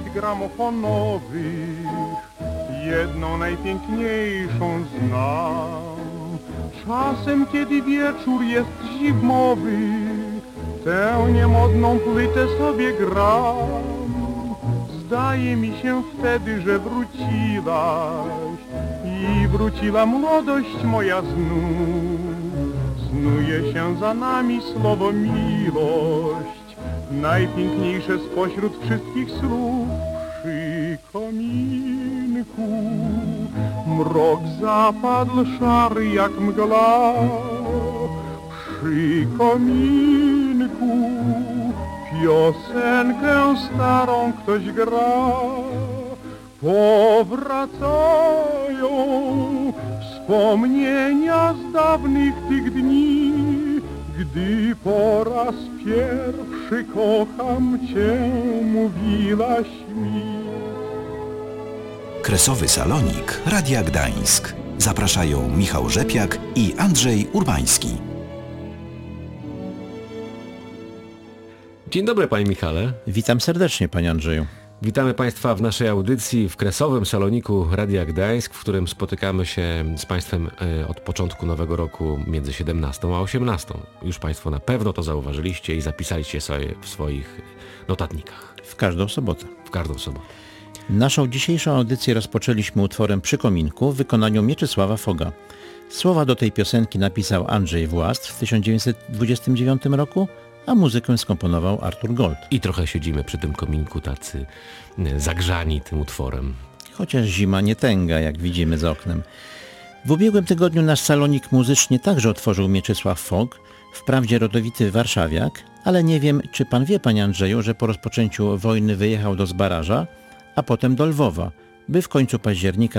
płyt gramofonowych jedną najpiękniejszą znam. Czasem, kiedy wieczór jest zimowy, tę niemodną płytę sobie gram. Zdaje mi się wtedy, że wróciłaś i wróciła młodość moja znów. Snuje się za nami słowo miłość, najpiękniejsze spośród wszystkich słów. Przy kominku mrok zapadł szary jak mgła. Przy kominku piosenkę starą ktoś gra. Powracają wspomnienia z dawnych tych dni, gdy po raz pierwszy kocham cię, mówiłaś mi. Kresowy Salonik Radia Gdańsk. Zapraszają Michał Rzepiak i Andrzej Urbański. Dzień dobry, panie Michale. Witam serdecznie, panie Andrzeju. Witamy państwa w naszej audycji w Kresowym Saloniku Radia Gdańsk, w którym spotykamy się z państwem od początku nowego roku między 17 a 18. Już państwo na pewno to zauważyliście i zapisaliście sobie w swoich notatnikach. W każdą sobotę. W każdą sobotę. Naszą dzisiejszą audycję rozpoczęliśmy utworem Przy kominku w wykonaniu Mieczysława Foga. Słowa do tej piosenki napisał Andrzej Włast w 1929 roku, a muzykę skomponował Artur Gold. I trochę siedzimy przy tym kominku tacy zagrzani tym utworem. Chociaż zima nie tęga, jak widzimy za oknem. W ubiegłym tygodniu nasz salonik muzycznie także otworzył Mieczysław Fog, wprawdzie rodowity warszawiak, ale nie wiem, czy pan wie, panie Andrzeju, że po rozpoczęciu wojny wyjechał do Zbaraża, a potem do Lwowa, by w końcu października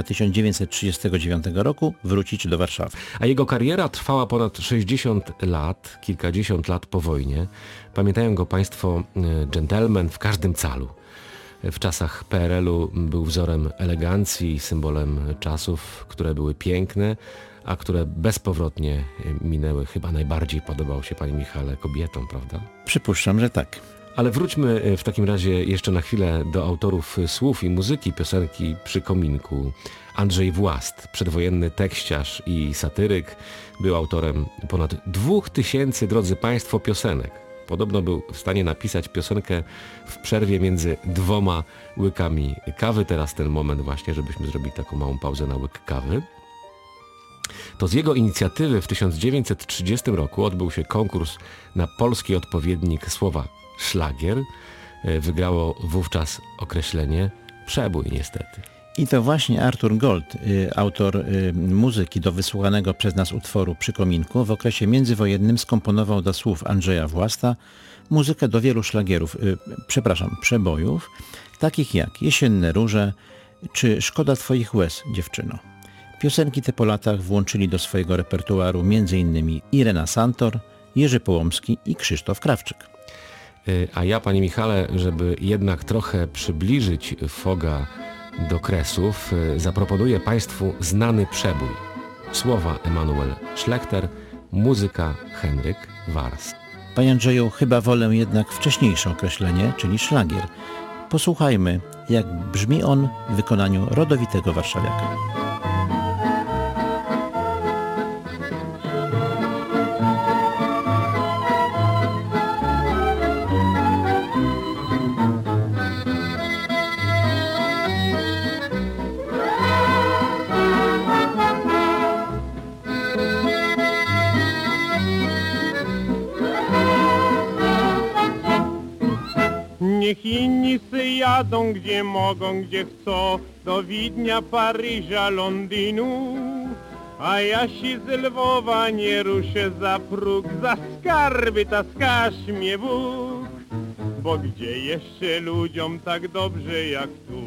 1939 roku wrócić do Warszawy. A jego kariera trwała ponad 60 lat, kilkadziesiąt lat po wojnie. Pamiętają go państwo dżentelmen w każdym calu. W czasach PRL-u był wzorem elegancji i symbolem czasów, które były piękne, a które bezpowrotnie minęły. Chyba najbardziej podobał się, panie Michale, kobietom, prawda? Przypuszczam, że tak. Ale wróćmy w takim razie jeszcze na chwilę do autorów słów i muzyki piosenki Przy kominku. Andrzej Włast, przedwojenny tekściarz i satyryk, był autorem ponad 2000, drodzy państwo, piosenek. Podobno był w stanie napisać piosenkę w przerwie między 2 łykami kawy. Teraz ten moment właśnie, żebyśmy zrobili taką małą pauzę na łyk kawy. To z jego inicjatywy w 1930 roku odbył się konkurs na polski odpowiednik słowa szlagier. Wygrało wówczas określenie przebój niestety. I to właśnie Artur Gold, autor muzyki do wysłuchanego przez nas utworu Przy kominku, w okresie międzywojennym skomponował do słów Andrzeja Własta muzykę do wielu szlagierów, przebojów, takich jak Jesienne róże czy Szkoda twoich łez, dziewczyno. Piosenki te po latach włączyli do swojego repertuaru m.in. Irena Santor, Jerzy Połomski i Krzysztof Krawczyk. A ja, panie Michale, żeby jednak trochę przybliżyć Foga do Kresów, zaproponuję państwu znany przebój. Słowa Emanuel Szlechter, muzyka Henryk Wars. Panie Andrzeju, chyba wolę jednak wcześniejsze określenie, czyli szlagier. Posłuchajmy, jak brzmi on w wykonaniu rodowitego warszawiaka. Niech inni se jadą gdzie mogą, gdzie chcą, do Widnia, Paryża, Londynu, a ja się z Lwowa nie ruszę za próg, za skarby taskasz mnie Bóg. Bo gdzie jeszcze ludziom tak dobrze jak tu,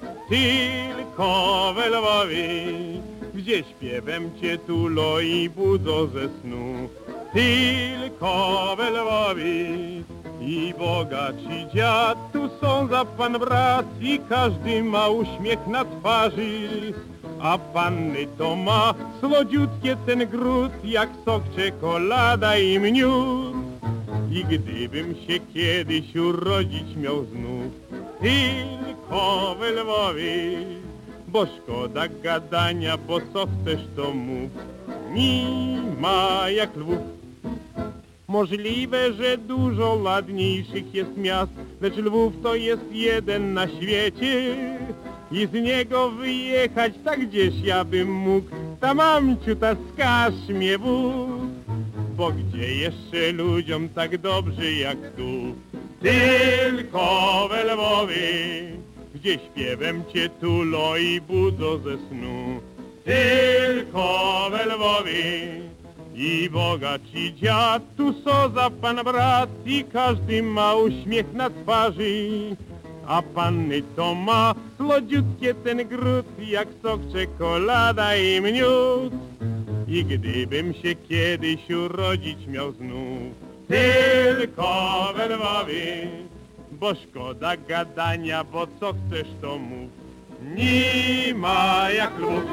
tylko we Lwowie, gdzie śpiewem cię tulo i budzą ze snu, tylko we Lwowie. I bogaci dziad tu są za pan brat i każdy ma uśmiech na twarzy, a panny to ma słodziutkie ten gród jak sok, czekolada i miód. I gdybym się kiedyś urodzić miał znów, tylko tylko we Lwowie. Bo szkoda gadania, bo co chcesz to mów, nie ma jak Lwów. Możliwe, że dużo ładniejszych jest miast, lecz Lwów to jest jeden na świecie. I z niego wyjechać tak gdzieś ja bym mógł, ta mamciu, ta wskaż mnie wóz. Bo gdzie jeszcze ludziom tak dobrze jak tu? Tylko we Lwowie, gdzie śpiewem cię tulo i budzą ze snu. Tylko we Lwowie i bogacz i dziad, tu so za pan brat i każdy ma uśmiech na twarzy. A panny to ma słodziutkie ten gród, jak sok, czekolada i miód. I gdybym się kiedyś urodzić miał znów, tylko we Lwowie, bo szkoda gadania, bo co chcesz to mów, nie ma jak Lwów.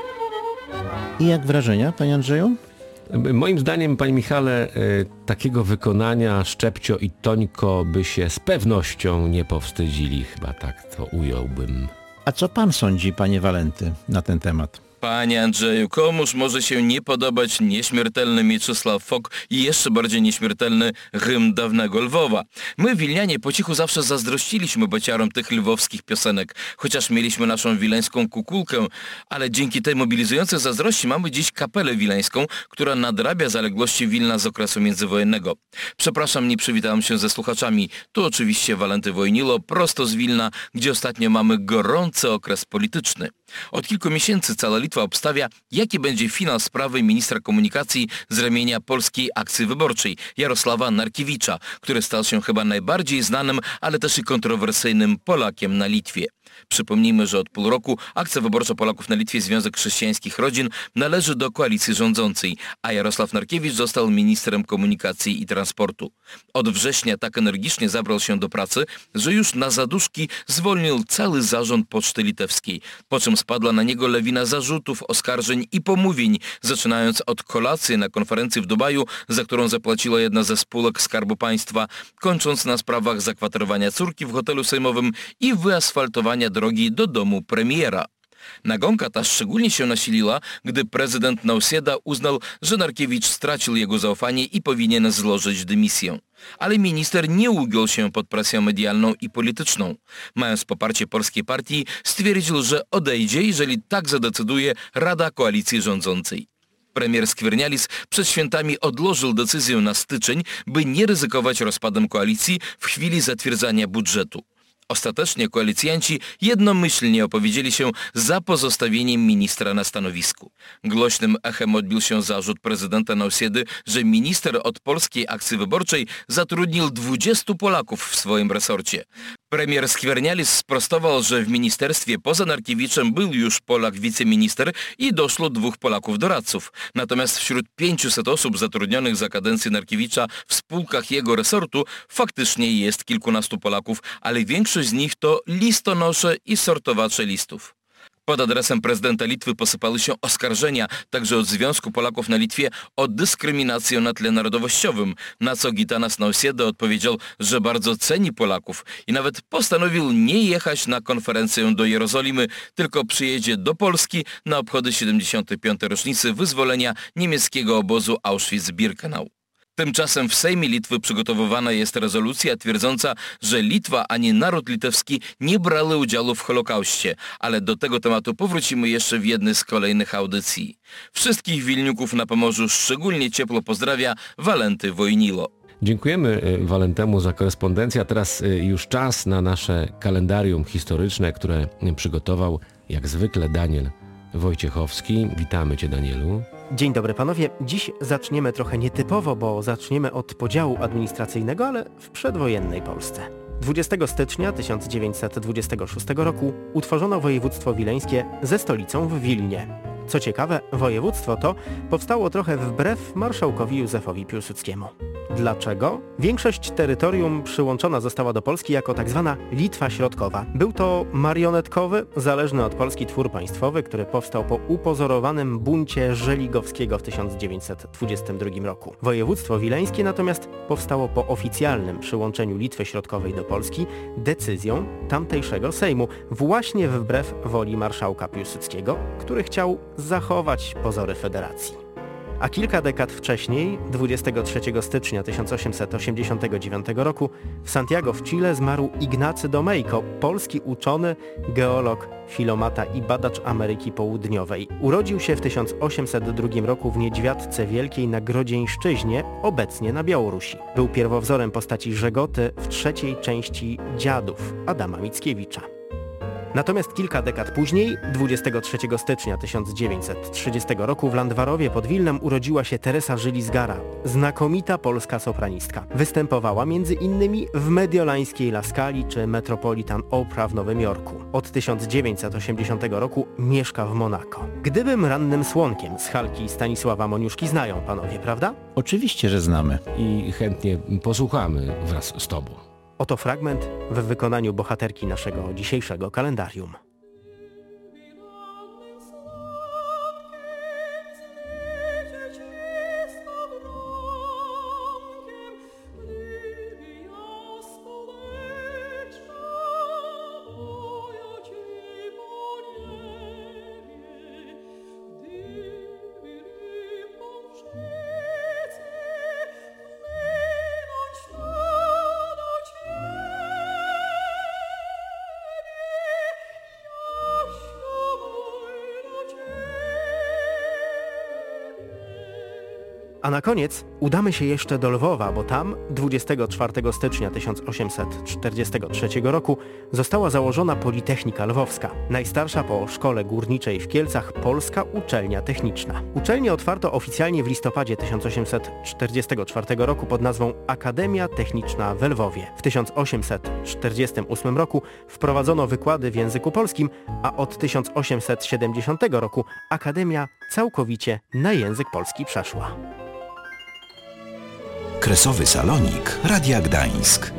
I jak wrażenia, panie Andrzeju? Moim zdaniem, panie Michale, takiego wykonania Szczepcio i Tońko by się z pewnością nie powstydzili, chyba tak to ująłbym. A co pan sądzi, panie Walenty, na ten temat? Panie Andrzeju, komuż może się nie podobać nieśmiertelny Mieczysław Fok i jeszcze bardziej nieśmiertelny hymn dawnego Lwowa. My, wilnianie, po cichu zawsze zazdrościliśmy bociarom tych lwowskich piosenek, chociaż mieliśmy naszą wileńską kukulkę, ale dzięki tej mobilizującej zazdrości mamy dziś kapelę wileńską, która nadrabia zaległości Wilna z okresu międzywojennego. Przepraszam, nie przywitałem się ze słuchaczami. Tu oczywiście Walenty Wojnilo, prosto z Wilna, gdzie ostatnio mamy gorący okres polityczny. Od kilku miesięcy cała Litwa obstawia, jaki będzie finał sprawy ministra komunikacji z ramienia Polskiej Akcji Wyborczej, Jarosława Narkiewicza, który stał się chyba najbardziej znanym, ale też i kontrowersyjnym Polakiem na Litwie. Przypomnijmy, że od pół roku Akcja Wyborcza Polaków na Litwie Związek Chrześcijańskich Rodzin należy do koalicji rządzącej, a Jarosław Narkiewicz został ministrem komunikacji i transportu. Od września tak energicznie zabrał się do pracy, że już na zaduszki zwolnił cały zarząd Poczty Litewskiej, po czym spadła na niego lawina zarzutów, oskarżeń i pomówień, zaczynając od kolacji na konferencji w Dubaju, za którą zapłaciła jedna ze spółek Skarbu Państwa, kończąc na sprawach zakwaterowania córki w hotelu sejmowym i wyasfaltowania drogi do domu premiera. Nagonka ta szczególnie się nasiliła, gdy prezydent Nausėda uznał, że Narkiewicz stracił jego zaufanie i powinien złożyć dymisję. Ale minister nie ugiął się pod presją medialną i polityczną. Mając poparcie polskiej partii, stwierdził, że odejdzie, jeżeli tak zadecyduje Rada Koalicji Rządzącej. Premier Skwernialis przed świętami odłożył decyzję na styczeń, by nie ryzykować rozpadem koalicji w chwili zatwierdzania budżetu. Ostatecznie koalicjanci jednomyślnie opowiedzieli się za pozostawieniem ministra na stanowisku. Głośnym echem odbił się zarzut prezydenta Nausėdy, że minister od Polskiej Akcji Wyborczej zatrudnił 20 Polaków w swoim resorcie. Premier Skwernialis sprostował, że w ministerstwie poza Narkiewiczem był już Polak wiceminister i doszło 2 Polaków doradców. Natomiast wśród 500 osób zatrudnionych za kadencji Narkiewicza w spółkach jego resortu faktycznie jest kilkunastu Polaków, ale większość z nich to listonosze i sortowacze listów. Pod adresem prezydenta Litwy posypały się oskarżenia, także od Związku Polaków na Litwie, o dyskryminację na tle narodowościowym, na co Gitanas Nausėda odpowiedział, że bardzo ceni Polaków i nawet postanowił nie jechać na konferencję do Jerozolimy, tylko przyjedzie do Polski na obchody 75. rocznicy wyzwolenia niemieckiego obozu Auschwitz-Birkenau. Tymczasem w Sejmie Litwy przygotowywana jest rezolucja twierdząca, że Litwa ani naród litewski nie brały udziału w Holokauście, ale do tego tematu powrócimy jeszcze w jednej z kolejnych audycji. Wszystkich Wilniuków na Pomorzu szczególnie ciepło pozdrawia Walenty Wojnilo. Dziękujemy Walentemu za korespondencję, a teraz już czas na nasze kalendarium historyczne, które przygotował jak zwykle Daniel Wojciechowski. Witamy Cię, Danielu. Dzień dobry panowie. Dziś zaczniemy trochę nietypowo, bo zaczniemy od podziału administracyjnego, ale w przedwojennej Polsce. 20 stycznia 1926 roku utworzono województwo wileńskie ze stolicą w Wilnie. Co ciekawe, województwo to powstało trochę wbrew marszałkowi Józefowi Piłsudskiemu. Dlaczego? Większość terytorium przyłączona została do Polski jako tzw. Litwa Środkowa. Był to marionetkowy, zależny od Polski twór państwowy, który powstał po upozorowanym buncie Żeligowskiego w 1922 roku. Województwo wileńskie natomiast powstało po oficjalnym przyłączeniu Litwy Środkowej do Polski decyzją tamtejszego Sejmu, właśnie wbrew woli marszałka Piłsudskiego, który chciał zachować pozory federacji. A kilka dekad wcześniej, 23 stycznia 1889 roku, w Santiago w Chile zmarł Ignacy Domeyko, polski uczony, geolog, filomata i badacz Ameryki Południowej. Urodził się w 1802 roku w Niedźwiadce Wielkiej na Grodzieńszczyźnie, obecnie na Białorusi. Był pierwowzorem postaci Żegoty w trzeciej części Dziadów Adama Mickiewicza. Natomiast kilka dekad później, 23 stycznia 1930 roku w Landwarowie pod Wilnem urodziła się Teresa Żylis-Gara, znakomita polska sopranistka. Występowała m.in. w mediolańskiej La Scali czy Metropolitan Opera w Nowym Jorku. Od 1980 roku mieszka w Monako. Gdybym rannym słonkiem z Halki Stanisława Moniuszki znają panowie, prawda? Oczywiście, że znamy. I chętnie posłuchamy wraz z tobą. Oto fragment w wykonaniu bohaterki naszego dzisiejszego kalendarium. A na koniec udamy się jeszcze do Lwowa, bo tam 24 stycznia 1843 roku została założona Politechnika Lwowska, najstarsza po Szkole Górniczej w Kielcach polska uczelnia techniczna. Uczelnię otwarto oficjalnie w listopadzie 1844 roku pod nazwą Akademia Techniczna we Lwowie. W 1848 roku wprowadzono wykłady w języku polskim, a od 1870 roku Akademia całkowicie na język polski przeszła. Kresowy salonik Radia Gdańsk.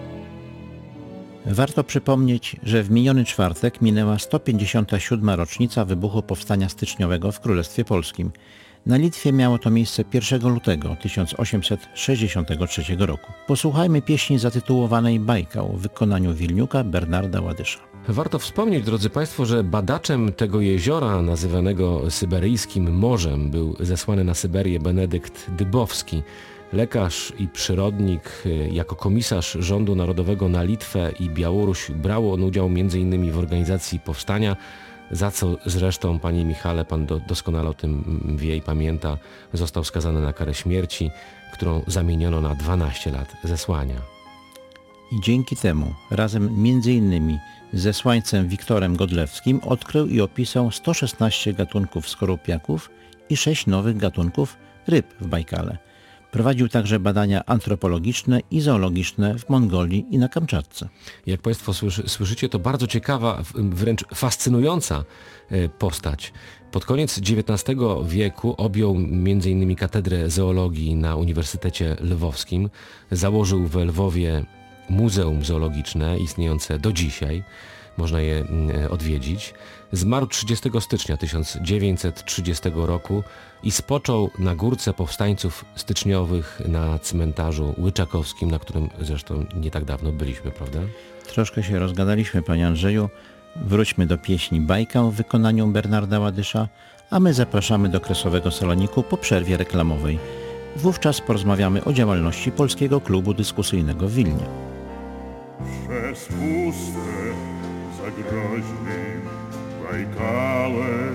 Warto przypomnieć, że w miniony czwartek minęła 157. rocznica wybuchu Powstania Styczniowego w Królestwie Polskim. Na Litwie miało to miejsce 1 lutego 1863 roku. Posłuchajmy pieśni zatytułowanej Bajkał w wykonaniu Wilniuka Bernarda Ładysza. Warto wspomnieć, drodzy Państwo, że badaczem tego jeziora, nazywanego Syberyjskim Morzem, był zesłany na Syberię Benedykt Dybowski. Lekarz i przyrodnik, jako komisarz rządu narodowego na Litwę i Białoruś brał on udział m.in. w organizacji powstania, za co zresztą, panie Michale, pan doskonale o tym wie i pamięta, został skazany na karę śmierci, którą zamieniono na 12 lat zesłania. I dzięki temu razem m.in. z zesłańcem Wiktorem Godlewskim odkrył i opisał 116 gatunków skorupiaków i 6 nowych gatunków ryb w Bajkale. Prowadził także badania antropologiczne i zoologiczne w Mongolii i na Kamczatce. Jak Państwo słyszycie, to bardzo ciekawa, wręcz fascynująca postać. Pod koniec XIX wieku objął m.in. katedrę zoologii na Uniwersytecie Lwowskim. Założył w Lwowie Muzeum Zoologiczne istniejące do dzisiaj. Można je odwiedzić. Zmarł 30 stycznia 1930 roku i spoczął na górce powstańców styczniowych na cmentarzu łyczakowskim, na którym zresztą nie tak dawno byliśmy, prawda? Troszkę się rozgadaliśmy, panie Andrzeju. Wróćmy do pieśni Bajkał w wykonaniu Bernarda Ładysza, a my zapraszamy do Kresowego Saloniku po przerwie reklamowej. Wówczas porozmawiamy o działalności Polskiego Klubu Dyskusyjnego w Wilnie. Przez puste, zagroźnym Bajkale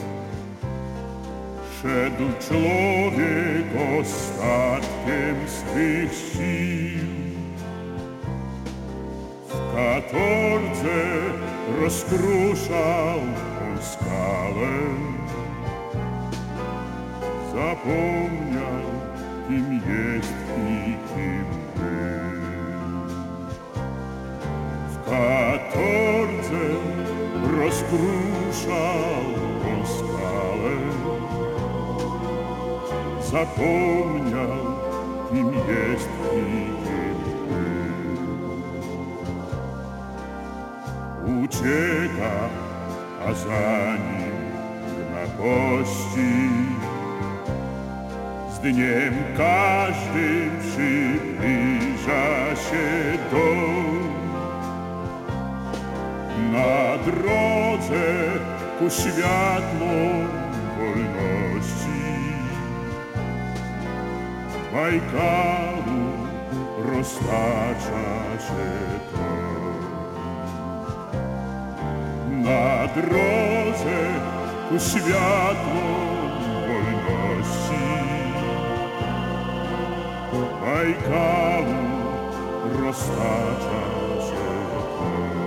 szedł człowiek ostatkiem swych sił. W katorze rozkruszał on skalę, zapomniał, kim jest i kim był. W katorze rozkruszał on skalę, zapomniał, kim jest i kim był. Ucieka, a za nim gna pości. Z dniem każdym przybliża się dom. Na drodze ku światłom wolności Bajkalu roztacza się tom. Na drodze ku światłom wolności Bajkalu roztacza się tom.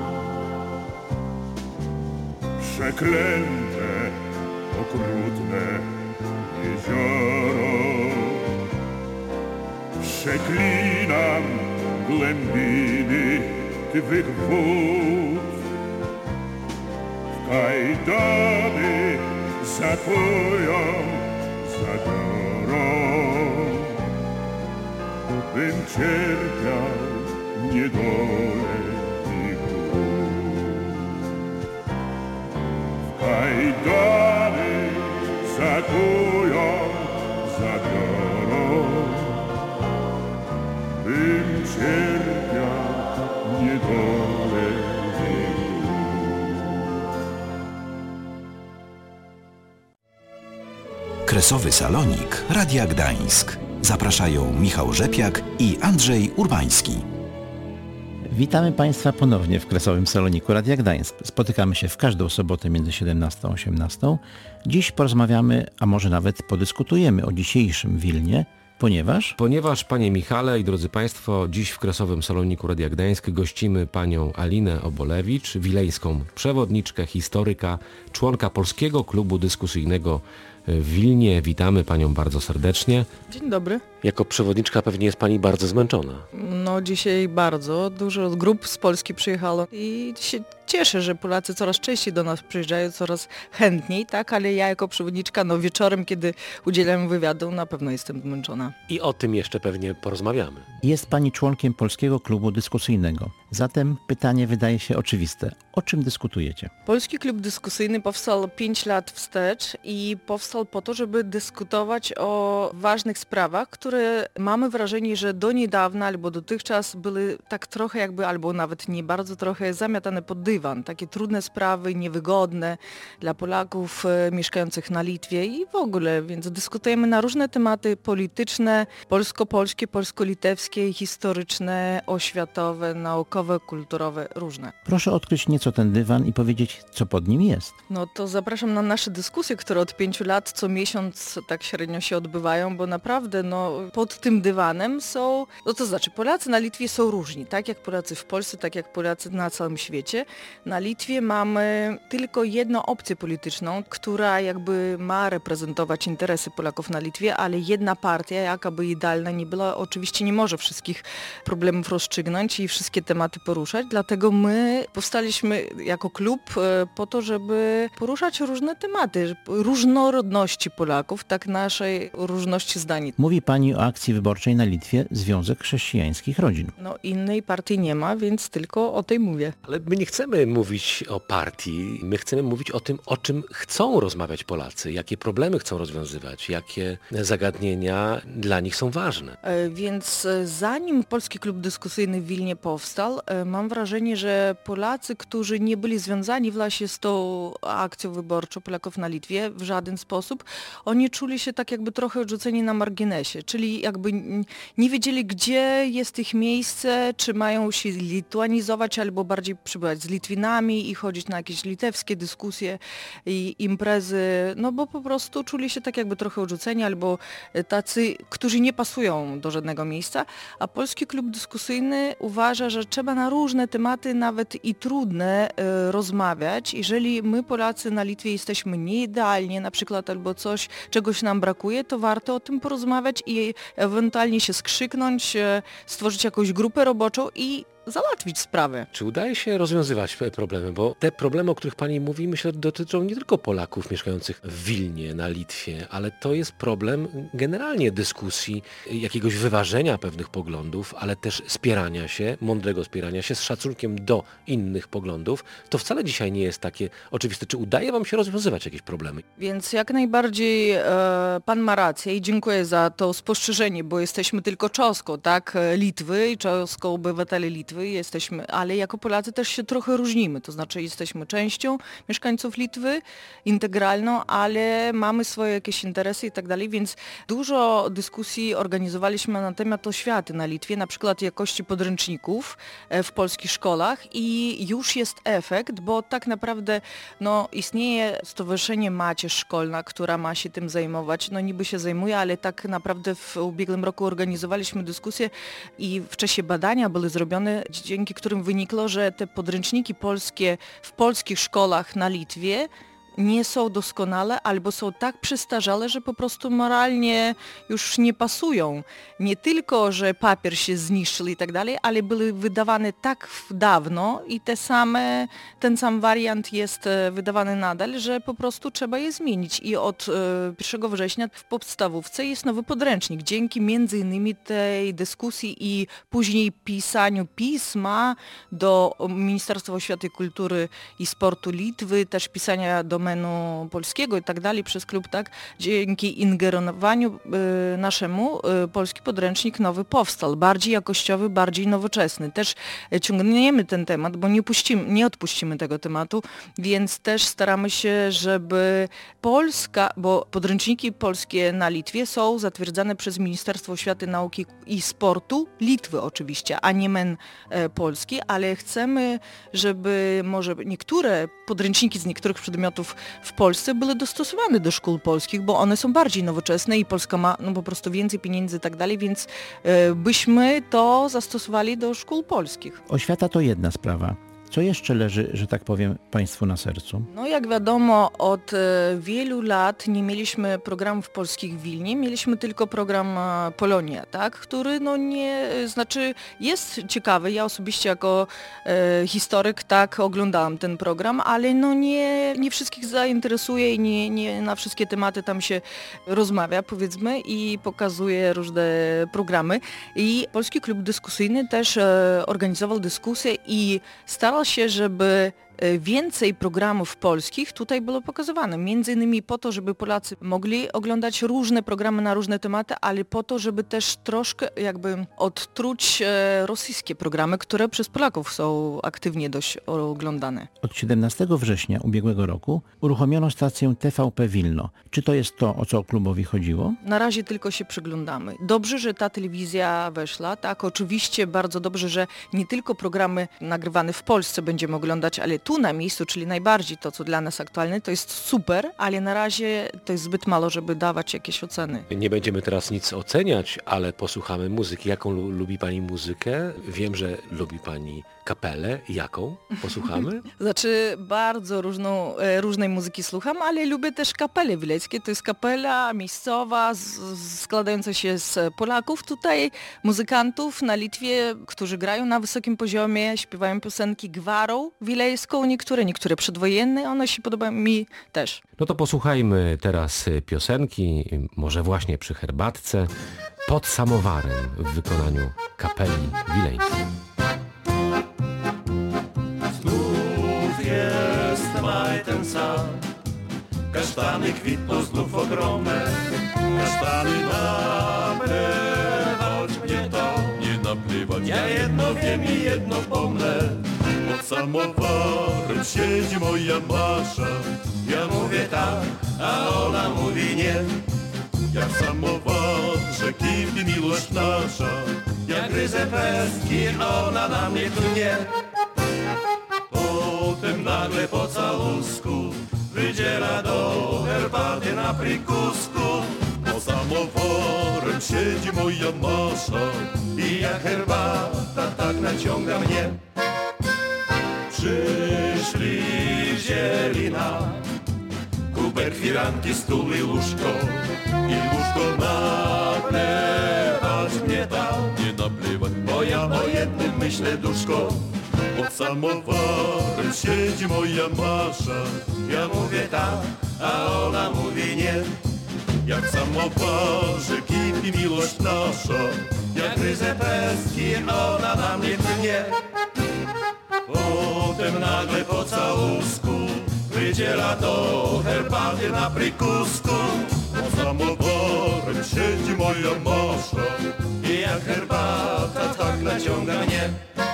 Przeklęte, okrutne jezioro, przeklinam głębiny twych wód. W kajdany zatwoją zabiorą, bym cierpiał niedolę i głód. W kajdany zatwoją zabiorą, bym cierpiał niedolę i głód. Kresowy Salonik Radia Gdańsk. Zapraszają Michał Rzepiak i Andrzej Urbański. Witamy Państwa ponownie w Kresowym Saloniku Radia Gdańsk. Spotykamy się w każdą sobotę między 17 a 18. Dziś porozmawiamy, a może nawet podyskutujemy o dzisiejszym Wilnie, Ponieważ, panie Michale i drodzy Państwo, dziś w Kresowym Saloniku Radia Gdańsk gościmy panią Alinę Obolewicz, wileńską przewodniczkę, historyka, członka Polskiego Klubu Dyskusyjnego w Wilnie. Witamy panią bardzo serdecznie. Dzień dobry. Jako przewodniczka pewnie jest pani bardzo zmęczona. No dzisiaj bardzo. Dużo grup z Polski przyjechało i się cieszę, że Polacy coraz częściej do nas przyjeżdżają, coraz chętniej, tak? Ale ja jako przewodniczka, no wieczorem, kiedy udzielam wywiadu, na pewno jestem zmęczona. I o tym jeszcze pewnie porozmawiamy. Jest pani członkiem Polskiego Klubu Dyskusyjnego. Zatem pytanie wydaje się oczywiste. O czym dyskutujecie? Polski Klub Dyskusyjny powstał 5 lat wstecz i powstał po to, żeby dyskutować o ważnych sprawach, które mamy wrażenie, że do niedawna albo dotychczas były tak trochę jakby, albo nawet nie bardzo trochę zamiatane pod dywan. Takie trudne sprawy, niewygodne dla Polaków mieszkających na Litwie i w ogóle, więc dyskutujemy na różne tematy polityczne, polsko-polskie, polsko-litewskie, historyczne, oświatowe, naukowe, kulturowe, różne. Proszę odkryć nieco ten dywan i powiedzieć, co pod nim jest. No to zapraszam na nasze dyskusje, które od 5 lat co miesiąc tak średnio się odbywają, bo naprawdę pod tym dywanem są, to znaczy Polacy na Litwie są różni, tak jak Polacy w Polsce, tak jak Polacy na całym świecie. Na Litwie mamy tylko jedną opcję polityczną, która jakby ma reprezentować interesy Polaków na Litwie, ale jedna partia, jakaby idealna nie była, oczywiście nie może wszystkich problemów rozstrzygnąć i wszystkie tematy poruszać, dlatego my powstaliśmy jako klub po to, żeby poruszać różne tematy, różnorodności Polaków, tak naszej różności zdań. Mówi pani o akcji wyborczej na Litwie Związek Chrześcijańskich Rodzin. No innej partii nie ma, więc tylko o tej mówię. Ale my nie chcemy mówić o partii, my chcemy mówić o tym, o czym chcą rozmawiać Polacy, jakie problemy chcą rozwiązywać, jakie zagadnienia dla nich są ważne. Więc zanim Polski Klub Dyskusyjny w Wilnie powstał, mam wrażenie, że Polacy, którzy nie byli związani właśnie z tą akcją wyborczą Polaków na Litwie w żaden sposób, oni czuli się tak jakby trochę odrzuceni na marginesie, czyli jakby nie wiedzieli, gdzie jest ich miejsce, czy mają się lituanizować albo bardziej przybywać z Litwinami i chodzić na jakieś litewskie dyskusje i imprezy, no bo po prostu czuli się tak jakby trochę odrzuceni albo tacy, którzy nie pasują do żadnego miejsca, a Polski Klub Dyskusyjny uważa, że trzeba na różne tematy, nawet i trudne, rozmawiać. Jeżeli my Polacy na Litwie jesteśmy nieidealnie na przykład albo czegoś nam brakuje, to warto o tym porozmawiać i ewentualnie się skrzyknąć, stworzyć jakąś grupę roboczą i załatwić sprawę. Czy udaje się rozwiązywać problemy? Bo te problemy, o których pani mówi, myślę, dotyczą nie tylko Polaków mieszkających w Wilnie, na Litwie, ale to jest problem generalnie dyskusji, jakiegoś wyważenia pewnych poglądów, ale też spierania się, mądrego spierania się z szacunkiem do innych poglądów. To wcale dzisiaj nie jest takie oczywiste. Czy udaje wam się rozwiązywać jakieś problemy? Więc jak najbardziej pan ma rację i dziękuję za to spostrzeżenie, bo jesteśmy tylko cząstką, tak, Litwy i cząstką obywateli Litwy jesteśmy, ale jako Polacy też się trochę różnimy, to znaczy jesteśmy częścią mieszkańców Litwy, integralną, ale mamy swoje jakieś interesy i tak dalej, więc dużo dyskusji organizowaliśmy na temat oświaty na Litwie, na przykład jakości podręczników w polskich szkołach i już jest efekt, bo tak naprawdę istnieje Stowarzyszenie Macierz Szkolna, która ma się tym zajmować, niby się zajmuje, ale tak naprawdę w ubiegłym roku organizowaliśmy dyskusję i w czasie badania były zrobione, dzięki którym wynikło, że te podręczniki polskie w polskich szkołach na Litwie nie są doskonale albo są tak przestarzałe, że po prostu moralnie już nie pasują. Nie tylko, że papier się zniszczył i tak dalej, ale były wydawane tak dawno i ten sam wariant jest wydawany nadal, że po prostu trzeba je zmienić. I od 1 września w podstawówce jest nowy podręcznik. Dzięki między innymi tej dyskusji i później pisaniu pisma do Ministerstwa Oświaty i Kultury i Sportu Litwy, też pisania do polskiego i tak dalej przez klub, tak, dzięki ingerowaniu naszemu polski podręcznik nowy powstał, bardziej jakościowy, bardziej nowoczesny. Też ciągniemy ten temat, bo nie odpuścimy tego tematu, więc też staramy się, żeby bo podręczniki polskie na Litwie są zatwierdzane przez Ministerstwo Oświaty, Nauki i Sportu Litwy oczywiście, a nie MEN Polski, ale chcemy, żeby może niektóre podręczniki z niektórych przedmiotów w Polsce były dostosowane do szkół polskich, bo one są bardziej nowoczesne i Polska ma po prostu więcej pieniędzy i tak dalej, więc byśmy to zastosowali do szkół polskich. Oświata to jedna sprawa. Co jeszcze leży, że tak powiem, Państwu na sercu? Jak wiadomo, od wielu lat nie mieliśmy programów polskich w Wilnie, mieliśmy tylko program Polonia, tak, który jest ciekawy. Ja osobiście jako historyk tak oglądałam ten program, ale nie wszystkich zainteresuje i nie na wszystkie tematy tam się rozmawia, powiedzmy, i pokazuje różne programy. I Polski Klub Dyskusyjny też organizował dyskusję i starał się, żeby więcej programów polskich tutaj było pokazywane. Między innymi po to, żeby Polacy mogli oglądać różne programy na różne tematy, ale po to, żeby też troszkę odtruć rosyjskie programy, które przez Polaków są aktywnie dość oglądane. Od 17 września ubiegłego roku uruchomiono stację TVP Wilno. Czy to jest to, o co klubowi chodziło? Na razie tylko się przyglądamy. Dobrze, że ta telewizja weszła, tak, oczywiście bardzo dobrze, że nie tylko programy nagrywane w Polsce będziemy oglądać, ale tu na miejscu, czyli najbardziej to, co dla nas aktualne, to jest super, ale na razie to jest zbyt mało, żeby dawać jakieś oceny. Nie będziemy teraz nic oceniać, ale posłuchamy muzyki. Jaką lubi Pani muzykę? Wiem, że lubi Pani kapelę. Jaką? Posłuchamy? Znaczy bardzo różnej muzyki słucham, ale lubię też kapele wileckie. To jest kapela miejscowa, składająca się z Polaków tutaj, muzykantów na Litwie, którzy grają na wysokim poziomie, śpiewają piosenki gwarą wilejską, niektóre przedwojenne, one się podobają mi też. No to posłuchajmy teraz piosenki, może właśnie przy herbatce, pod samowarem w wykonaniu kapeli wileńskiej. Jest maj ten sam, kasztany kwitną znów ogromne, kasztany napływać mnie to, nie napływać. Ja jedno wiem i jedno pomnę, pod samowarem siedzi moja Masza. Ja mówię tak, a ona mówi nie, jak w samowarze kipi miłość nasza. Ja gryzę pestki, ona na mnie klnie. Potem nagle po całusku wydziela do herbaty na prikusku. Pod samowarem siedzi moja Masza i jak herbata tak naciąga mnie. Przyszli, wzięli na kubek, firanki, stół i łóżko. I łóżko naplewać mnie tam, nie naplewać, bo ja o jednym myślę duszko. Pod samowarem siedzi moja Masza. Ja mówię tak, a ona mówi nie. Jak w samowarze kipi miłość nasza. Ja gryzę pestki, ona na mnie pnie. Potem nagle po całusku wydziela do herbaty na prikusku. Pod samowarem siedzi moja Masza. I jak herbata tak naciąga mnie.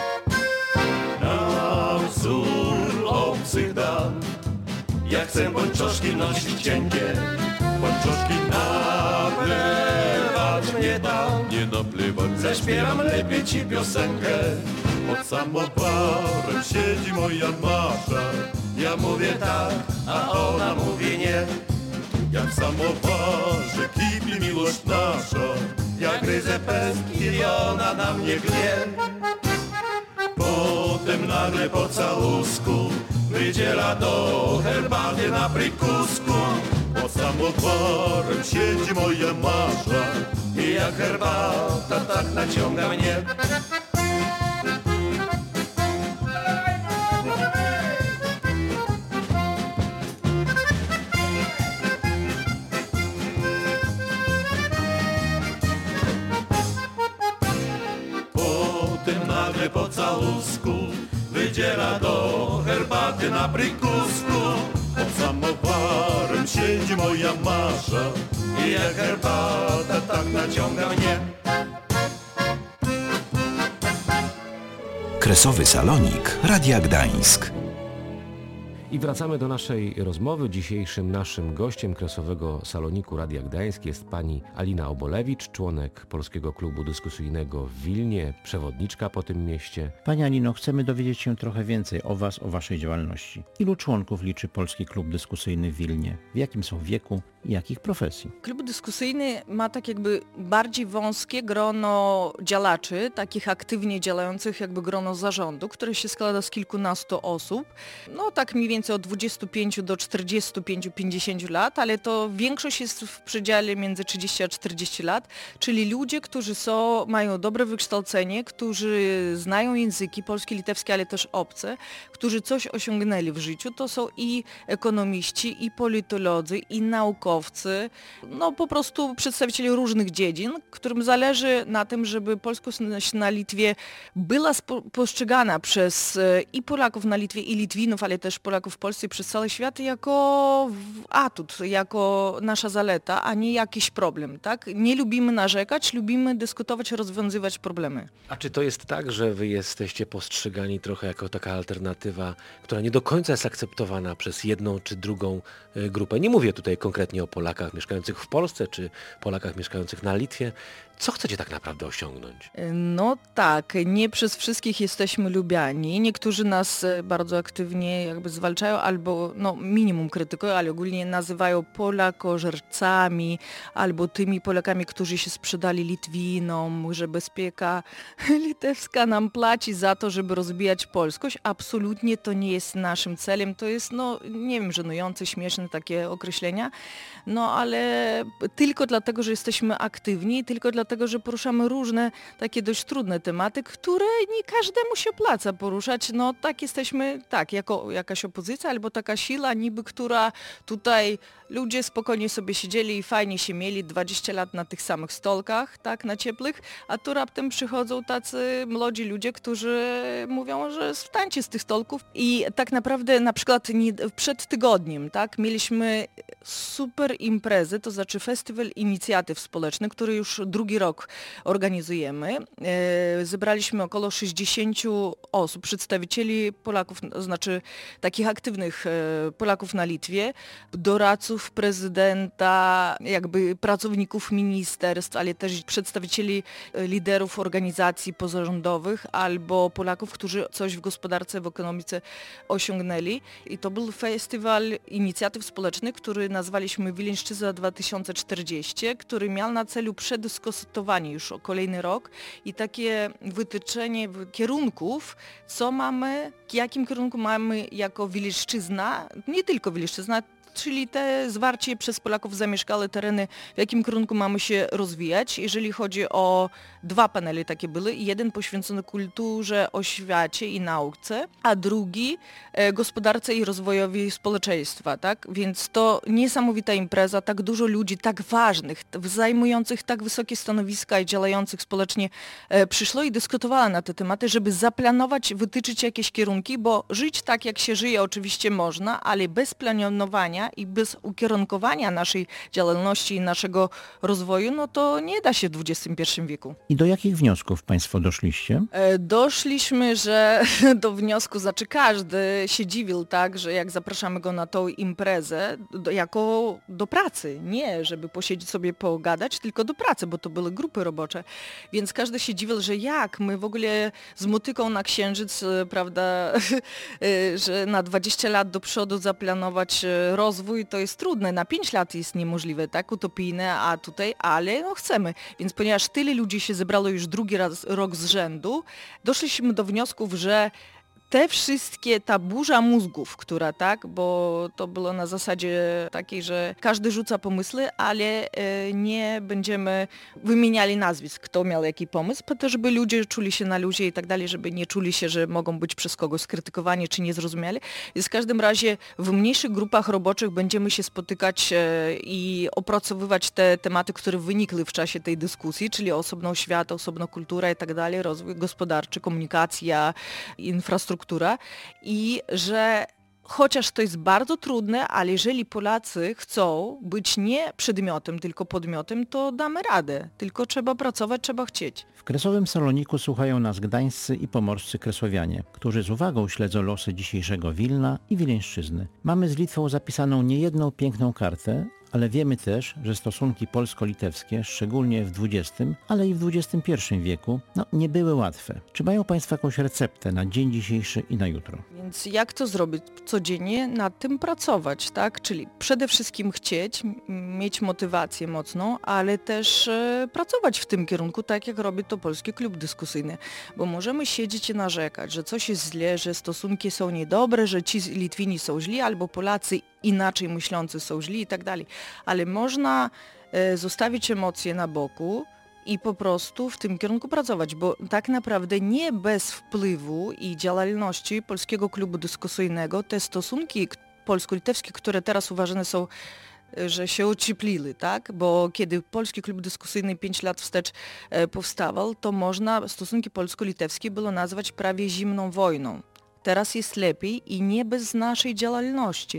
Na wzór obcych dam, ja chcę pończoszki nosić cienkie. Pończoszki naplewać mnie tam, nie naplewać. Zaśpiewam lepiej ci piosenkę. Pod samowarem siedzi moja Masza. Ja mówię tak, a ona mówi nie. Jak w samowarze kipi miłość nasza. Ja gryzę pestki i ona na mnie gnie. Potem nagle po całusku wydziela do herbaty na prikusku. Pod samowarem siedzi moja Masza. I jak herbata tak naciąga mnie. Potem nagle po całusku wydziela do herbaty na prikusku. Pod samowarem siedzi moja Masza. I jak herbata tak naciąga mnie. Kresowy Salonik Radia Gdańsk. I wracamy do naszej rozmowy. Dzisiejszym naszym gościem Kresowego Saloniku Radia Gdańsk jest pani Alina Obolewicz, członek Polskiego Klubu Dyskusyjnego w Wilnie, przewodniczka po tym mieście. Pani Alino, chcemy dowiedzieć się trochę więcej o Was, o Waszej działalności. Ilu członków liczy Polski Klub Dyskusyjny w Wilnie? W jakim są wieku i jakich profesji? Klub dyskusyjny ma tak jakby bardziej wąskie grono działaczy, takich aktywnie działających jakby grono zarządu, które się składa z kilkunastu osób. No tak mniej więcej od 25 do 45-50 lat, ale to większość jest w przedziale między 30 a 40 lat, czyli ludzie, którzy mają dobre wykształcenie, którzy znają języki polskie, litewskie, ale też obce, którzy coś osiągnęli w życiu. To są i ekonomiści, i politolodzy, i naukowcy, no po prostu przedstawiciele różnych dziedzin, którym zależy na tym, żeby polskość na Litwie była postrzegana przez i Polaków na Litwie, i Litwinów, ale też Polaków w Polsce i przez cały świat jako atut, jako nasza zaleta, a nie jakiś problem, tak? Nie lubimy narzekać, lubimy dyskutować, rozwiązywać problemy. A czy to jest tak, że wy jesteście postrzegani trochę jako taka alternatywa, która nie do końca jest akceptowana przez jedną czy drugą grupę? Nie mówię tutaj konkretnie o Polakach mieszkających w Polsce, czy Polakach mieszkających na Litwie. Co chcecie tak naprawdę osiągnąć? No tak, nie przez wszystkich jesteśmy lubiani. Niektórzy nas bardzo aktywnie jakby zwalczają albo no minimum krytykują, ale ogólnie nazywają Polakożercami albo tymi Polakami, którzy się sprzedali Litwinom, że bezpieka litewska nam płaci za to, żeby rozbijać polskość. Absolutnie to nie jest naszym celem. To jest, no nie wiem, żenujące, śmieszne takie określenia. No ale tylko dlatego, że jesteśmy aktywni, tylko dlatego, że poruszamy różne takie dość trudne tematy, które nie każdemu się opłaca poruszać. No tak jesteśmy, tak, jako jakaś opozycja albo taka siła niby, która tutaj ludzie spokojnie sobie siedzieli i fajnie się mieli 20 lat na tych samych stolkach, tak, na ciepłych, a tu raptem przychodzą tacy młodzi ludzie, którzy mówią, że wstańcie z tych stolków i tak naprawdę na przykład przed tygodniem, tak, mieliśmy super imprezę, to znaczy Festiwal Inicjatyw Społecznych, który już drugi rok organizujemy. Zebraliśmy około 60 osób, przedstawicieli Polaków, znaczy takich aktywnych Polaków na Litwie, doradców prezydenta, jakby pracowników ministerstw, ale też przedstawicieli liderów organizacji pozarządowych albo Polaków, którzy coś w gospodarce, w ekonomice osiągnęli. I to był Festiwal Inicjatyw Społecznych, który nazwaliśmy Wileńszczyzna 2040, który miał na celu przedyskutowanie już o kolejny rok i takie wytyczenie kierunków, co mamy, w jakim kierunku mamy jako Wileńszczyzna, nie tylko Wileńszczyzna, czyli te zwarcie przez Polaków zamieszkałe tereny, w jakim kierunku mamy się rozwijać. Jeżeli chodzi o 2 panele takie były, jeden poświęcony kulturze, oświacie i nauce, a drugi gospodarce i rozwojowi społeczeństwa, tak? Więc to niesamowita impreza, tak dużo ludzi, tak ważnych, zajmujących tak wysokie stanowiska i działających społecznie przyszło i dyskutowało na te tematy, żeby zaplanować, wytyczyć jakieś kierunki, bo żyć tak, jak się żyje oczywiście można, ale bez planowania i bez ukierunkowania naszej działalności i naszego rozwoju, no to nie da się w XXI wieku. I do jakich wniosków Państwo doszliście? Doszliśmy, że do wniosku, znaczy każdy się dziwił, tak, że jak zapraszamy go na tą imprezę, jako do pracy, nie żeby posiedzieć sobie pogadać, tylko do pracy, bo to były grupy robocze, więc każdy się dziwił, że jak my w ogóle z motyką na księżyc, prawda, że na 20 lat do przodu zaplanować rozwój to jest trudne, na 5 lat jest niemożliwe, tak, utopijne, a tutaj, ale no chcemy, więc ponieważ tyle ludzi się zebrało już drugi rok z rzędu, doszliśmy do wniosków, że te wszystkie, ta burza mózgów, która, tak, bo to było na zasadzie takiej, że każdy rzuca pomysły, ale nie będziemy wymieniali nazwisk, kto miał jaki pomysł, po to, żeby ludzie czuli się na luzie i tak dalej, żeby nie czuli się, że mogą być przez kogoś skrytykowani czy niezrozumiali. Więc w każdym razie w mniejszych grupach roboczych będziemy się spotykać i opracowywać te tematy, które wynikły w czasie tej dyskusji, czyli osobno oświata, osobno kultura i tak dalej, rozwój gospodarczy, komunikacja, infrastruktura i że chociaż to jest bardzo trudne, ale jeżeli Polacy chcą być nie przedmiotem, tylko podmiotem, to damy radę. Tylko trzeba pracować, trzeba chcieć. W Kresowym Saloniku słuchają nas gdańscy i pomorscy kresłowianie, którzy z uwagą śledzą losy dzisiejszego Wilna i Wileńszczyzny. Mamy z Litwą zapisaną niejedną piękną kartę, ale wiemy też, że stosunki polsko-litewskie, szczególnie w XX, ale i w XXI wieku, nie były łatwe. Czy mają Państwo jakąś receptę na dzień dzisiejszy i na jutro? Więc jak to zrobić? Codziennie nad tym pracować, tak? Czyli przede wszystkim chcieć, mieć motywację mocną, ale też pracować w tym kierunku, tak jak robi to Polski Klub Dyskusyjny. Bo możemy siedzieć i narzekać, że coś jest źle, że stosunki są niedobre, że ci Litwini są źli, albo Polacy inaczej myślący są źli i tak dalej. Ale można zostawić emocje na boku i po prostu w tym kierunku pracować, bo tak naprawdę nie bez wpływu i działalności Polskiego Klubu Dyskusyjnego te stosunki polsko-litewskie, które teraz uważane są, że się ociepliły, tak? Bo kiedy Polski Klub Dyskusyjny 5 lat wstecz powstawał, to można stosunki polsko-litewskie było nazwać prawie zimną wojną. Teraz jest lepiej i nie bez naszej działalności.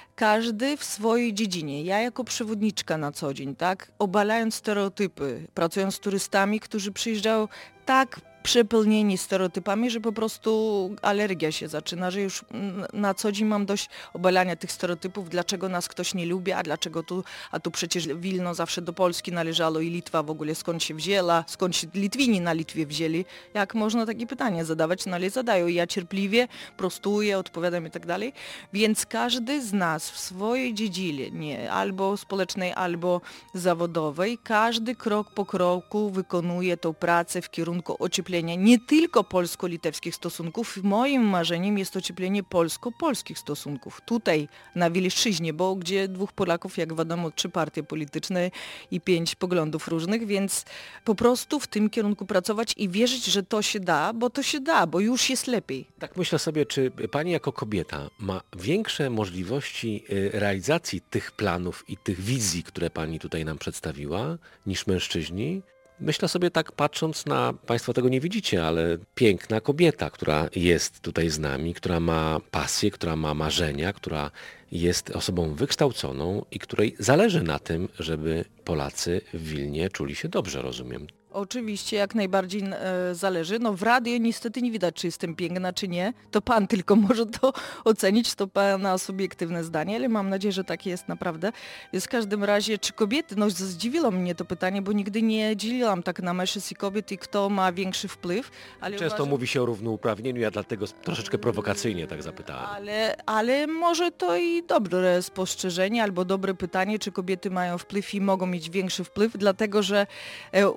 Każdy w swojej dziedzinie. Ja jako przewodniczka na co dzień, tak, obalając stereotypy, pracując z turystami, którzy przyjeżdżają tak przepełnieni stereotypami, że po prostu alergia się zaczyna, że już na co dzień mam dość obalania tych stereotypów, dlaczego nas ktoś nie lubi, a dlaczego tu, a tu przecież Wilno zawsze do Polski należało i Litwa w ogóle skąd się wzięła, skąd się Litwini na Litwie wzięli. Jak można takie pytania zadawać? No ale zadają. Ja cierpliwie prostuję, odpowiadam i tak dalej. Więc każdy z nas w swojej dziedzinie, albo społecznej, albo zawodowej, każdy krok po kroku wykonuje tą pracę w kierunku ocieplenia nie tylko polsko-litewskich stosunków. Moim marzeniem jest ocieplenie polsko-polskich stosunków. Tutaj na Wileńszczyźnie, bo gdzie 2 Polaków, jak wiadomo, 3 partie polityczne i 5 poglądów różnych, więc po prostu w tym kierunku pracować i wierzyć, że to się da, bo już jest lepiej. Tak myślę sobie, czy pani jako kobieta ma większe możliwości realizacji tych planów i tych wizji, które pani tutaj nam przedstawiła, niż mężczyźni? Myślę sobie tak patrząc na, Państwo tego nie widzicie, ale piękna kobieta, która jest tutaj z nami, która ma pasję, która ma marzenia, która jest osobą wykształconą i której zależy na tym, żeby Polacy w Wilnie czuli się dobrze, rozumiem. Oczywiście, jak najbardziej zależy. No w radiu niestety nie widać, czy jestem piękna, czy nie. To pan tylko może to ocenić, to pana subiektywne zdanie, ale mam nadzieję, że tak jest naprawdę. Więc w każdym razie, czy kobiety, no zdziwiło mnie to pytanie, bo nigdy nie dzieliłam tak na mężczyzn i kobiet i kto ma większy wpływ. Ale często mówi się o równouprawnieniu, ja dlatego troszeczkę prowokacyjnie tak zapytałem. Ale może to i dobre spostrzeżenie albo dobre pytanie, czy kobiety mają wpływ i mogą mieć większy wpływ, dlatego że uważam,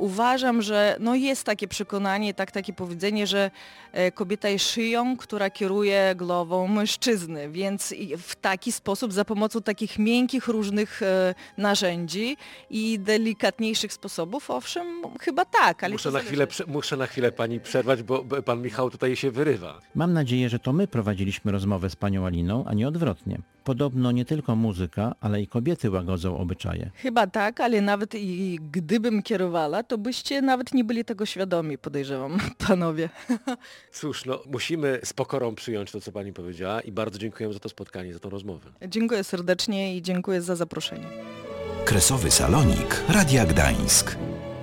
uważam, że jest takie przekonanie, takie powiedzenie, że kobieta jest szyją, która kieruje głową mężczyzny, więc w taki sposób, za pomocą takich miękkich różnych narzędzi i delikatniejszych sposobów, owszem, chyba tak. Ale muszę na chwilę pani przerwać, bo pan Michał tutaj się wyrywa. Mam nadzieję, że to my prowadziliśmy rozmowę z panią Aliną, a nie odwrotnie. Podobno nie tylko muzyka, ale i kobiety łagodzą obyczaje. Chyba tak, ale nawet i gdybym kierowała, to byście nawet nie byli tego świadomi, podejrzewam, panowie. Cóż, musimy z pokorą przyjąć to, co pani powiedziała i bardzo dziękujemy za to spotkanie, za tą rozmowę. Dziękuję serdecznie i dziękuję za zaproszenie. Kresowy Salonik Radia Gdańsk.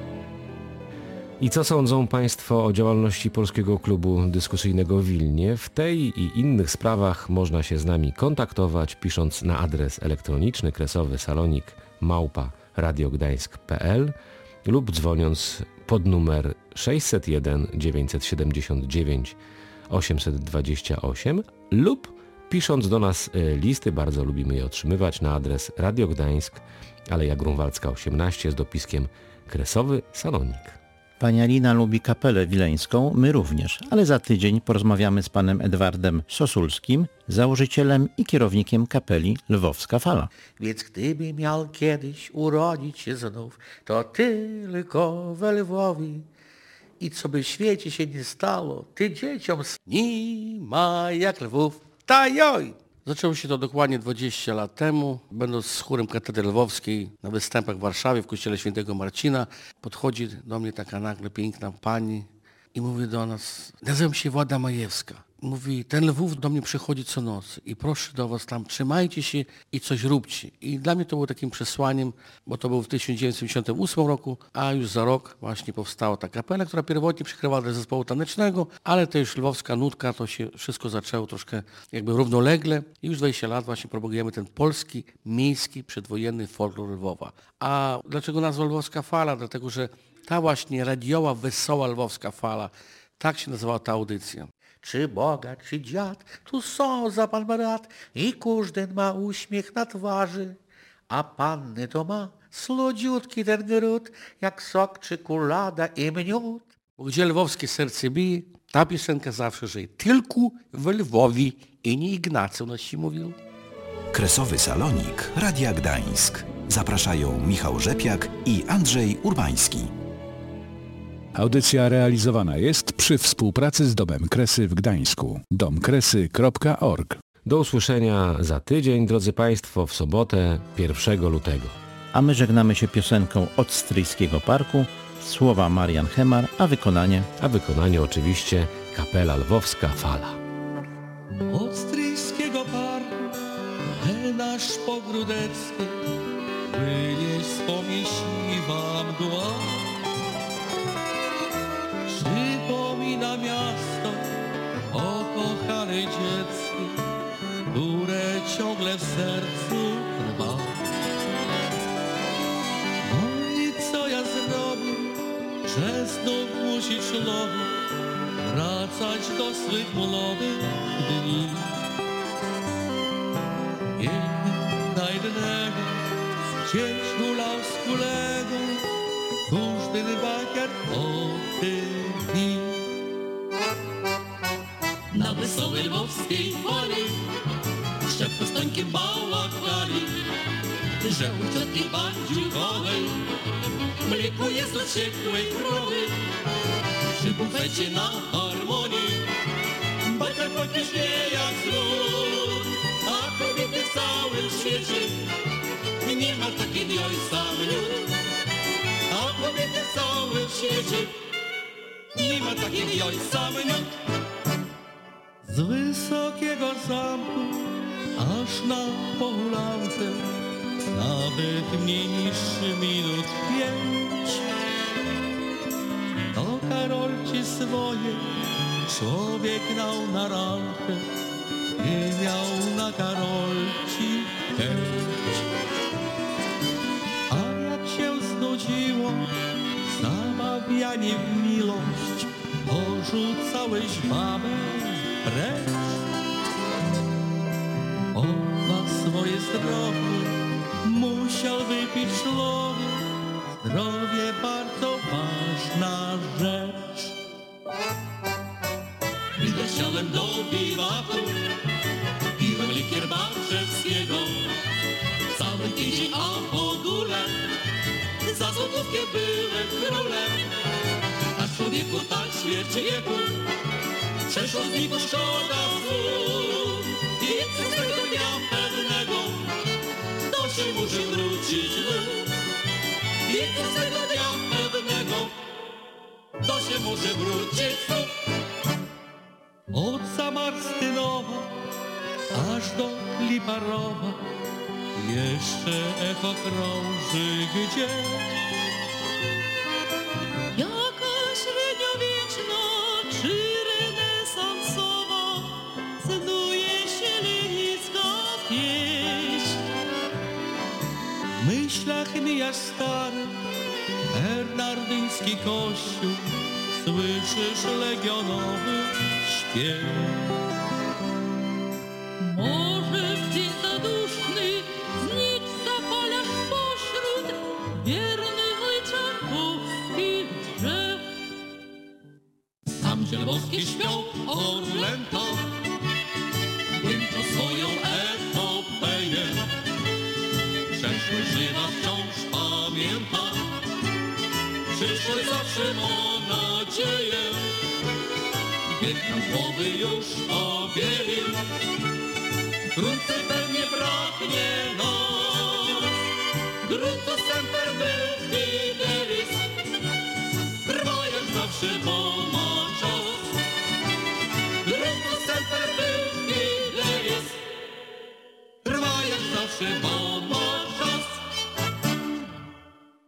I co sądzą Państwo o działalności Polskiego Klubu Dyskusyjnego w Wilnie? W tej i innych sprawach można się z nami kontaktować, pisząc na adres elektroniczny kresowysalonik@radiogdańsk.pl lub dzwoniąc pod numer 601 979 828 lub pisząc do nas listy, bardzo lubimy je otrzymywać, na adres Radio Gdańsk, Aleja Grunwaldzka 18 z dopiskiem Kresowy Salonik. Pani Alina lubi kapelę wileńską, my również, ale za tydzień porozmawiamy z panem Edwardem Sosulskim, założycielem i kierownikiem kapeli Lwowska Fala. Więc gdyby miał kiedyś urodzić się znów, to tylko we Lwowie. I co by w świecie się nie stało, ty dzieciom nie ma jak Lwów. Tajoj! Zaczęło się to dokładnie 20 lat temu. Będąc z chórem Katedry Lwowskiej na występach w Warszawie, w kościele Świętego Marcina, podchodzi do mnie taka nagle piękna pani i mówi do nas, nazywam się Włada Majewska. Mówi, ten Lwów do mnie przychodzi co nocy i proszę do was tam, trzymajcie się i coś róbcie. I dla mnie to było takim przesłaniem, bo to był w 1978 roku, a już za rok właśnie powstała ta kapela, która pierwotnie przykrywała do zespołu tanecznego, ale to już lwowska nutka, to się wszystko zaczęło troszkę jakby równolegle i już 20 lat właśnie propagujemy ten polski, miejski, przedwojenny folklor Lwowa. A dlaczego nazwa Lwowska Fala? Dlatego, że ta właśnie radiowa, wesoła Lwowska Fala, tak się nazywała ta audycja. Czy Boga, czy dziad, tu są za pan brat i każdy ma uśmiech na twarzy, a panny to ma słodziutki ten gród, jak sok, czekolada i miód. Bo gdzie lwowskie serce bije, ta piosenka zawsze żyje. Tylko w Lwowie i nie Ignacy u nas się mówił. Kresowy Salonik Radia Gdańsk. Zapraszają Michał Rzepiak i Andrzej Urbański. Audycja realizowana jest przy współpracy z Domem Kresy w Gdańsku. domkresy.org. Do usłyszenia za tydzień, drodzy Państwo, w sobotę 1 lutego. A my żegnamy się piosenką od Stryjskiego Parku, słowa Marian Hemar, a wykonanie oczywiście kapela Lwowska Fala. Od Stryjskiego Parku, nasz pogródecki, płynie wspomnień siwa mgła. Przypomina miasto o kochanej dziecku, które ciągle w sercu trwa. No i co ja zrobię, że znów musi człowiek wracać do swych młodych dni. Jedna jednego gdzieś hulał z kulego, każdy bakier o tym dni. Na wesołej lwowskiej fali szepko stańkiem bałakali, że u ciotki bandziukowej mleko jest od ciekłej krowy. Przy bufecie na harmonii bajka pokiśnie jak zlód, a kobiety w całym świecie nie ma takiej ojca miód. A kobiety w całym świecie nie ma takiej ojca miód. Z wysokiego zamku aż na Polance, nawet mniej niż minut 5. To Karolci swoje człowiek grał na randkę i miał na Karolci chęć. A jak się znudziło zamawianie w miłość, porzucałeś babę precz. On na swoje zdrowie musiał wypić człowiek zdrowie bardzo ważna rzecz. Doleciałem do biwaku, piłem likier Barczewskiego. Cały tydzień, a w ogóle za złotówkę byłem królem. A człowieku tak śmierci wieku, przeszło z niego szkoda słów. I przez tego dnia pewnego to się muszę wrócić znów. I przez tego dnia pewnego to się muszę wrócić znów. Od Samarstynowa aż do Liparowa jeszcze echo krąży gdzieś. Jaka średniowieczna czy renesansowa snuje się lennicka pieśń. W myślach mija stary bernardyński kościół, słyszysz legionowy śpiew. Może w dzień zaduszny znicz zapalasz pośród wiernych ojczakowskich drzew. Tam, gdzie lwowskie śpią orlęta, kończą swoją epopeję. Przeszłość żywa wciąż pamięta, przyszłość zawsze ma nadzieję. Wiek nam głowy już pobielił, wkrótce pewnie braknie nas. Grunto semper był fidelis, trwa jak zawsze, bo ma czas. Grunto semper był fidelis, trwa jak zawsze, bo